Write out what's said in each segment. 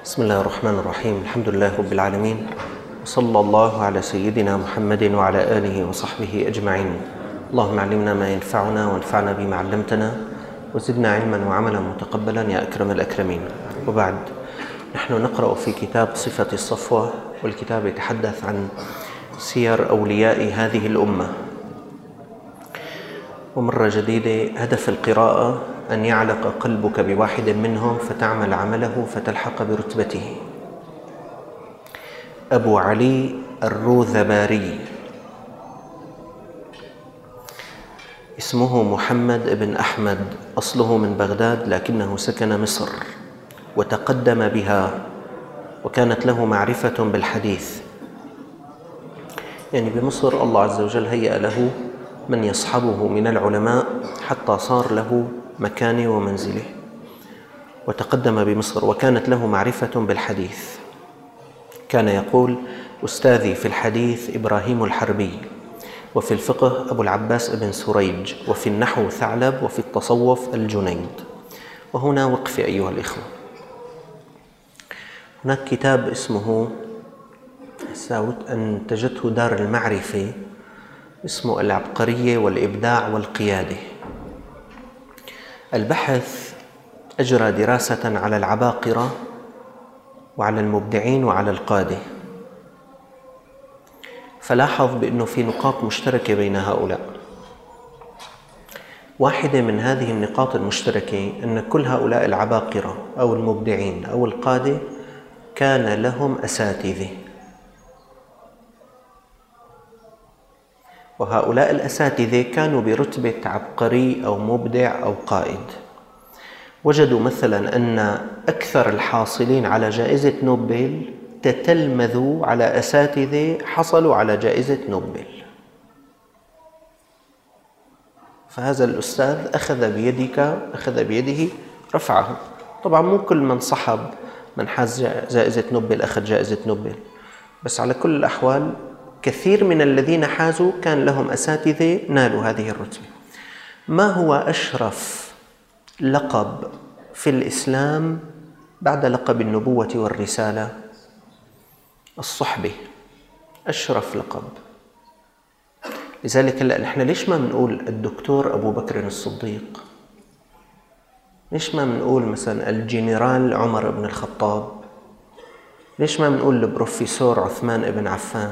بسم الله الرحمن الرحيم. الحمد لله رب العالمين، وصلى الله على سيدنا محمد وعلى آله وصحبه أجمعين. اللهم علمنا ما ينفعنا وانفعنا بما علمتنا وزدنا علما وعملا متقبلا يا أكرم الأكرمين. وبعد، نحن نقرأ في كتاب صفة الصفوة، والكتاب يتحدث عن سير أولياء هذه الأمة. ومرة جديدة هدف القراءة أن يعلق قلبك بواحد منهم فتعمل عمله فتلحق برتبته. أبو علي الروذباري اسمه محمد بن أحمد، أصله من بغداد لكنه سكن مصر وتقدم بها، وكانت له معرفة بالحديث. يعني بمصر الله عز وجل هيأ له من يصحبه من العلماء حتى صار له مكانه ومنزله، وتقدم بمصر وكانت له معرفة بالحديث. كان يقول: أستاذي في الحديث إبراهيم الحربي، وفي الفقه أبو العباس بن سريج، وفي النحو ثعلب، وفي التصوف الجنيد. وهنا وقف أيها الإخوة. هناك كتاب اسمه أنتجته دار المعرفة، اسمه العبقرية والإبداع والقيادة. البحث أجرى دراسة على العباقرة وعلى المبدعين وعلى القادة، فلاحظ بأنه في نقاط مشتركة بين هؤلاء. واحدة من هذه النقاط المشتركة أن كل هؤلاء العباقرة أو المبدعين أو القادة كان لهم أساتذة، وهؤلاء الأساتذة كانوا برتبة عبقري أو مبدع أو قائد. وجدوا مثلا أن أكثر الحاصلين على جائزة نوبل تتلمذوا على أساتذة حصلوا على جائزة نوبل. فهذا الأستاذ أخذ بيده رفعه. طبعا مو كل من صحب من حاز جائزة نوبل أخذ جائزة نوبل، بس على كل الأحوال كثير من الذين حازوا كان لهم أساتذة نالوا هذه الرتبة. ما هو أشرف لقب في الإسلام بعد لقب النبوة والرسالة؟ الصحبة، أشرف لقب. لذلك هلأ نحن ليش ما بنقول الدكتور أبو بكر الصديق؟ ليش ما بنقول مثلا الجنرال عمر بن الخطاب؟ ليش ما بنقول البروفيسور عثمان بن عفان؟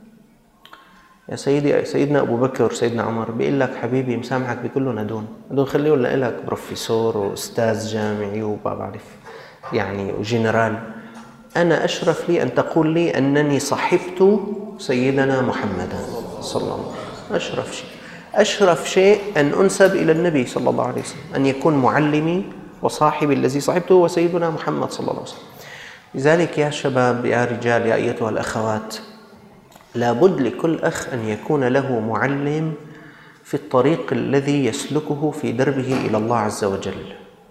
يا سيدي، سيدنا أبو بكر سيدنا عمر بيقول لك حبيبي مسامحك بكلهم هدول خليه لك بروفيسور وأستاذ جامعي وما بعرف يعني وجنرال. أنا أشرف لي أن تقول لي أنني صحبت سيدنا محمدا صلى الله عليه وسلم. أشرف شيء أن أنسب إلى النبي صلى الله عليه وسلم، أن يكون معلمي وصاحبي الذي صحبته هو سيدنا محمد صلى الله عليه وسلم. لذلك يا شباب، يا رجال، يا أيتها الأخوات، لابد لكل أخ أن يكون له معلم في الطريق الذي يسلكه في دربه إلى الله عز وجل.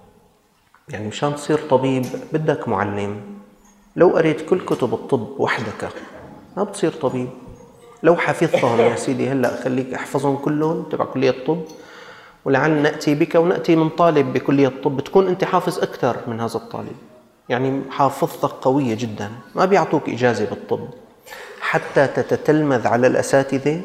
يعني مشان تصير طبيب بدك معلم. لو قريت كل كتب الطب وحدك ما بتصير طبيب. لو حفظتهم يا سيدي هلأ خليك احفظهم كلهم تبع كلية الطب، ولعل نأتي بك ونأتي من طالب بكلية الطب تكون أنت حافظ أكثر من هذا الطالب. يعني حافظتك قوية جدا، ما بيعطوك إجازة بالطب حتى تتتلمذ على الأساتذة،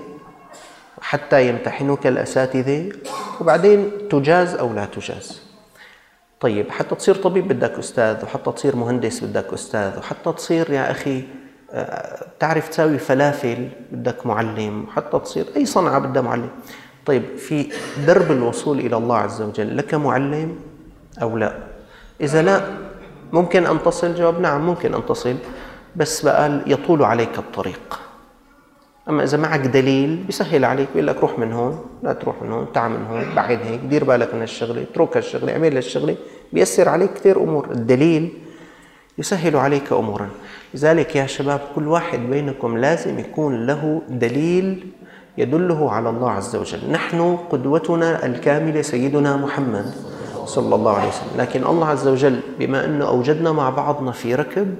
حتى يمتحنوك الأساتذة، وبعدين تجاز أو لا تجاز. طيب، حتى تصير طبيب بدك أستاذ، وحتى تصير مهندس بدك أستاذ، وحتى تصير يا أخي تعرف تساوي فلافل بدك معلم، وحتى تصير أي صنعة بدها معلم. طيب، في درب الوصول إلى الله عز وجل لك معلم أو لا؟ إذا لا، ممكن أن تصل؟ جواب نعم، ممكن أن تصل، بس بقى يطول عليك الطريق. أما إذا معك دليل بيسهل عليك، بيقول لك روح من هون، لا تروح من هون، تعال من هون، بعد هيك، دير بالك من هالشغلة، اترك هالشغلة، اعمل هالشغلة، بيسر عليك كثير أمور. الدليل يسهل عليك أمورا. لذلك يا شباب، كل واحد بينكم لازم يكون له دليل يدله على الله عز وجل. نحن قدوتنا الكاملة سيدنا محمد صلى الله عليه وسلم، لكن الله عز وجل بما أنه أوجدنا مع بعضنا في ركب،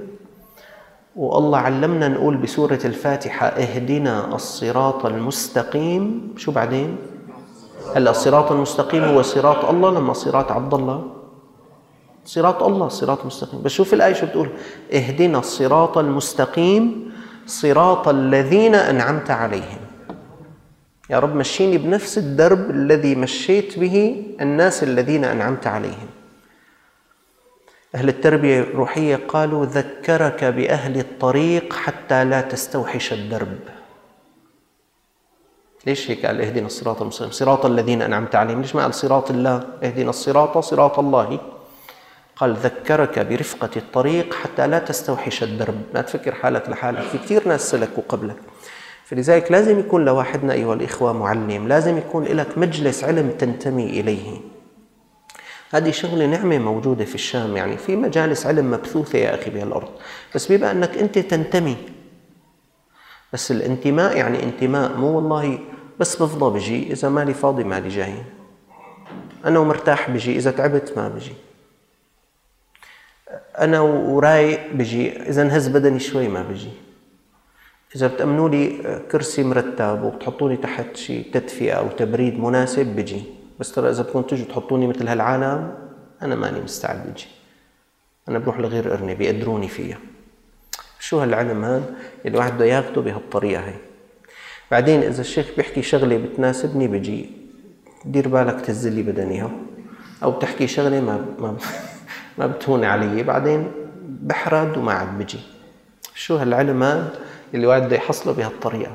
والله علمنا نقول بسورة الفاتحة اهدنا الصراط المستقيم. شو بعدين؟ هلا الصراط المستقيم هو صراط الله لما صراط عبد الله؟ صراط الله الصراط المستقيم. بس شوف الآية شو بتقول: اهدنا الصراط المستقيم صراط الذين أنعمت عليهم. يا رب مشيني بنفس الدرب الذي مشيت به الناس الذين أنعمت عليهم. أهل التربية الروحية قالوا: ذكرك بأهل الطريق حتى لا تستوحش الدرب. ليش هيك قال اهدنا الصراط المستقيم صراط الذين أنعمت عليهم؟ ليش ما قال صراط الله؟ اهدنا الصراط صراط الله. قال ذكرك برفقة الطريق حتى لا تستوحش الدرب، لا تفكر حالك لحالك، في كثير ناس سلكوا قبلك. فلذلك لازم يكون لواحدنا أيها الإخوة معلم، لازم يكون لك مجلس علم تنتمي إليه. هذه شغلة نعمة موجودة في الشام، يعني في مجالس علم مبثوثة يا أخي بهالأرض، بس بيبقى أنك أنت تنتمي. بس الانتماء يعني انتماء، مو والله بس بفضى بجي، إذا مالي فاضي مالي جاي، أنا ومرتاح بجي، إذا تعبت ما بجي، أنا ورايق بجي، إذا انهز بدني شوي ما بجي، إذا بتأمنوا لي كرسي مرتب وبتحطوني تحت شيء تدفئة أو تبريد مناسب بجي، بس ترى إذا بدكم تجوا تحطوني مثل هالعالم أنا ماني مستعد بجي، أنا بروح لغير قرني بيقدروني فيها. شو هالعلم هذا اللي الواحد بده ياخده بهالطريقة هي؟ بعدين إذا الشيخ بيحكي شغلة بتناسبني بجي، دير بالك تهزلي بدنيها، أو بتحكي شغلة ما بتهون علي، بعدين بحرد وما عاد بجي. شو هالعلم هذا اللي الواحد بده يحصله بهالطريقة؟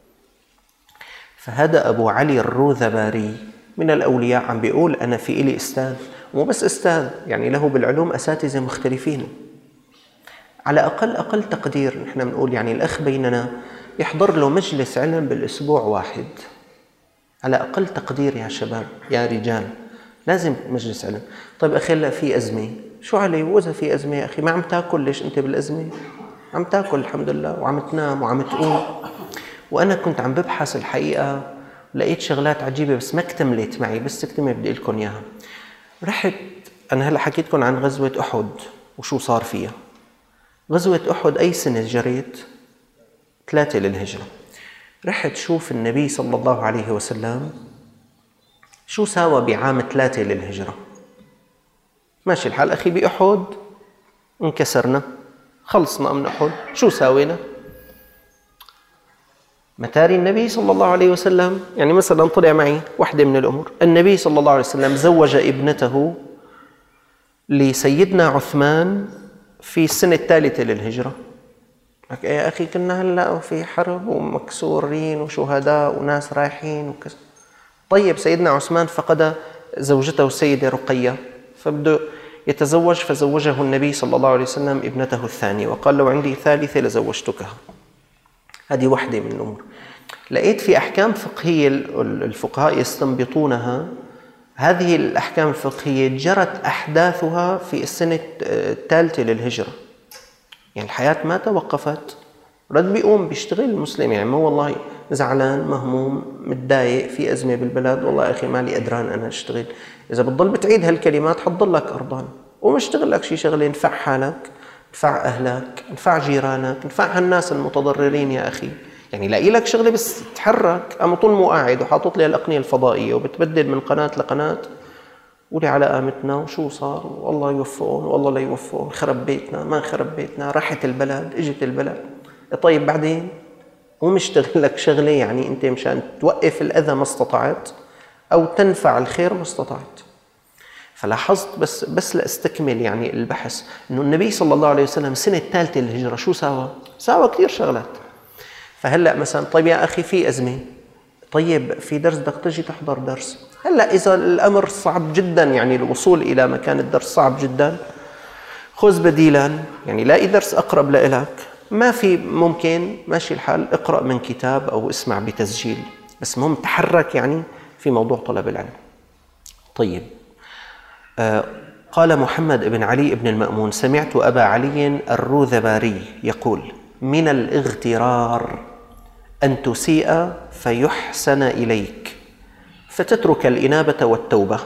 فهذا أبو علي الروذباري من الأولياء عم بيقول أنا في إلي أستاذ، ومو بس أستاذ، يعني له بالعلوم أساتذة مختلفين. على أقل تقدير نحن بنقول يعني الأخ بيننا يحضر له مجلس علم بالأسبوع واحد، على أقل تقدير يا شباب يا رجال، لازم مجلس علم. طيب أخي لا في أزمة، شو علي؟ وإذا في أزمة يا أخي ما عم تاكل، ليش أنت بالأزمة؟ عم تاكل الحمد لله، وعم تنام وعم تقوم. وأنا كنت عم ببحث الحقيقة، لقيت شغلات عجيبة بس ما اكتملت معي، بس تكتمل بدي لكم إياها. رحت أنا هلأ حكيتكم عن غزوة أحد وشو صار فيها. غزوة أحد أي سنة جريت؟ 3 للهجرة. رحت شوف النبي صلى الله عليه وسلم شو ساوى بعام 3 للهجرة. ماشي الحال أخي، بأحد انكسرنا، خلصنا من أحد، شو ساوينا؟ متاري النبي صلى الله عليه وسلم، يعني مثلا طلع معي واحدة من الأمور، النبي صلى الله عليه وسلم زوج ابنته لسيدنا عثمان في السنة 3 للهجرة. يا أخي كنا هلأ في حرب ومكسورين وشهداء وناس رايحين وكذا. طيب سيدنا عثمان فقد زوجته السيدة رقية، فبده يتزوج، فزوجه النبي صلى الله عليه وسلم ابنته الثانية، وقال لو عندي ثالثة لزوجتكها. هذه واحدة من الأمور. لقيت في أحكام فقهية الفقهاء يستنبطونها، هذه الأحكام الفقهية جرت أحداثها في السنة 3 للهجرة، يعني الحياة ما توقفت، رد بيقوم بيشتغل المسلم، يعني ما والله زعلان مهموم متضايق في أزمة بالبلد، والله أخي مالي قدران أنا أشتغل. إذا بتضل بتعيد هالكلمات حتضلك أرضان، ومشتغل لك شي شغلة نفع حالك، نفع أهلك، نفع جيرانك، نفع هالناس المتضررين يا أخي. يعني لاقي لك شغلة بس تحرك، أما طول مو قاعد وحاطط لي الأقنية الفضائية وبتبدل من قناة لقناة، قولي على قامتنا وشو صار، والله يوفقون والله لا يوفقون، خرب بيتنا ما خرب بيتنا، راحت البلد اجت البلد. طيب بعدين ومشتغل لك شغلة يعني أنت مشان توقف الأذى ما استطعت، أو تنفع الخير ما استطعت. فلاحظت بس لأستكمل يعني البحث، إنه النبي صلى الله عليه وسلم سنة 3 للهجرة شو ساوى كثير شغلات. فهلأ مثلا طيب يا أخي في أزمة، طيب في درس بدك تجي تحضر درس. هلأ إذا الأمر صعب جدا، يعني الوصول إلى مكان الدرس صعب جدا، خذ بديلا، يعني لاقي درس أقرب لإلك، ما في ممكن ماشي الحال اقرأ من كتاب أو اسمع بتسجيل، بس مهم تحرك يعني في موضوع طلب العلم. طيب قال محمد بن علي بن المأمون سمعت أبا علي الروذباري يقول من الاغترار أن تسيء فيحسن إليك فتترك الإنابة والتوبة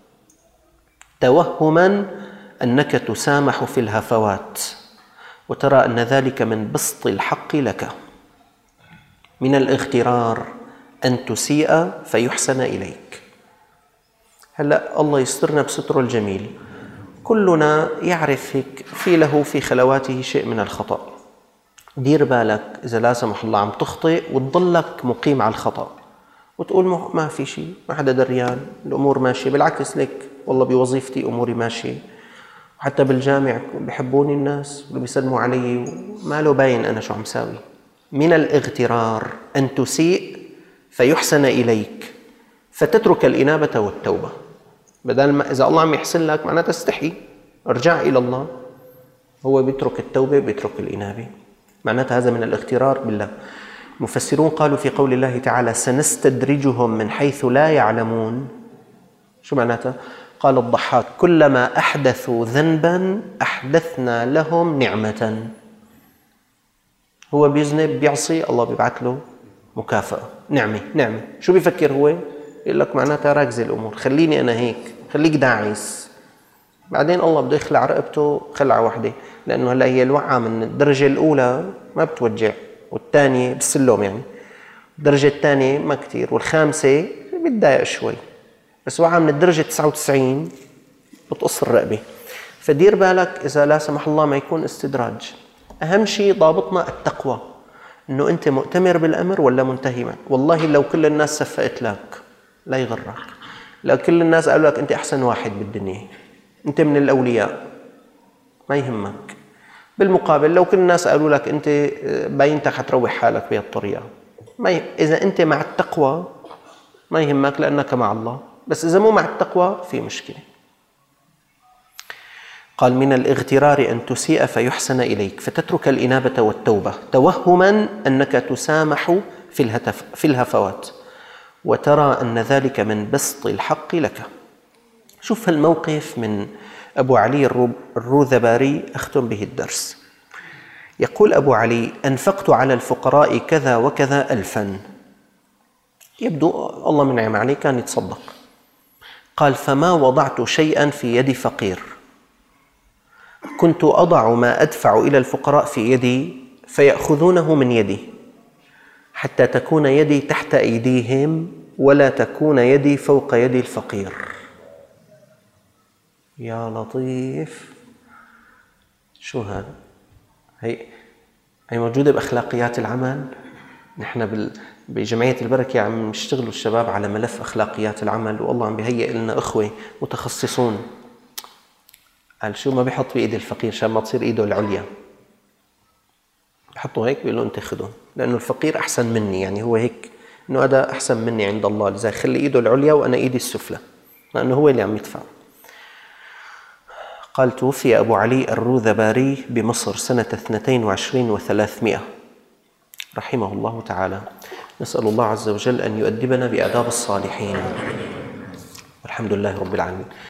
توهما أنك تسامح في الهفوات وترى أن ذلك من بسط الحق لك. من الاغترار أن تسيء فيحسن إليك. هلأ الله يسترنا بستره الجميل، كلنا يعرف هيك في خلواته شيء من الخطأ. دير بالك إذا لا سمح الله عم تخطئ وتضلك مقيم على الخطأ وتقول ما في شيء، ما حدا دريان، الأمور ماشية، بالعكس لك والله بوظيفتي أموري ماشية، وحتى بالجامع بحبوني الناس وبيسلموا علي وما له باين أنا شو عم ساوي. من الاغترار أن تسيء فيحسن إليك فتترك الإنابة والتوبة. بدل ما إذا الله عم يحسن لك معناتها استحي، ارجع إلى الله. هو بيترك التوبة بيترك الإنابة، معناتها هذا من الاغترار بالله. المفسرون قالوا في قول الله تعالى سنستدرجهم من حيث لا يعلمون، شو معناتها؟ قال الضحاك كلما أحدثوا ذنبا أحدثنا لهم نعمة. هو بيذنب بيعصي، الله بيبعث له مكافأة، نعمة. شو بيفكر هو؟ يقول لك معناتها راكزة الأمور، خليني أنا هيك، خليك داعس. بعدين الله بده يخلع رقبته خلعة واحدة، لأنه هلا هي الوقعة من الدرجة الأولى ما بتوجع، والثانية بالسلم يعني، الدرجة الثانية ما كتير، والخامسة بتضايق شوي، بس وقعة من الدرجة 99 بتقص الرقبة. فدير بالك إذا لا سمح الله ما يكون استدراج. أهم شيء ضابطنا التقوى، إنه أنت مؤتمر بالأمر ولا منتهي معه. والله لو كل الناس سفقت لك لا يغرك، لو كل الناس قالوا لك أنت أحسن واحد بالدنيا، أنت من الأولياء، ما يهمك. بالمقابل لو كل الناس قالوا لك أنت باينتك حتروح حالك بهالطريقة، إذا أنت مع التقوى ما يهمك لأنك مع الله، بس إذا مو مع التقوى في مشكلة. قال من الاغترار أن تسيء فيحسن إليك فتترك الإنابة والتوبة توهما أنك تسامح في الهفوات وترى أن ذلك من بسط الحق لك. شوف الموقف من أبو علي الروذباري أختم به الدرس. يقول أبو علي أنفقت على الفقراء كذا وكذا 1000، يبدو الله منعم عليه كان يتصدق. قال فما وضعت شيئا في يد فقير، كنت أضع ما أدفع إلى الفقراء في يدي فيأخذونه من يدي حتى تكون يدي تحت أيديهم ولا تكون يدي فوق يد الفقير. يا لطيف، شو هذا؟ هي موجودة بأخلاقيات العمل. نحن بجمعية البركة عم نشتغلوا الشباب على ملف أخلاقيات العمل، والله عم بيهيئ لنا أخوة متخصصون. قال شو ما بيحط بإيد الفقير عشان ما تصير إيده العليا، بحطوا هيك بيقولوا أنت خذون، لأنه الفقير أحسن مني، يعني هو هيك إنه هذا أحسن مني عند الله، لذا خلي إيده العليا وأنا إيدي السفلى، لأنه هو اللي عم يدفع. قال توفي أبو علي الروذباري بمصر سنة 22 و300 رحمه الله تعالى. نسأل الله عز وجل أن يؤدبنا بآداب الصالحين، والحمد لله رب العالمين.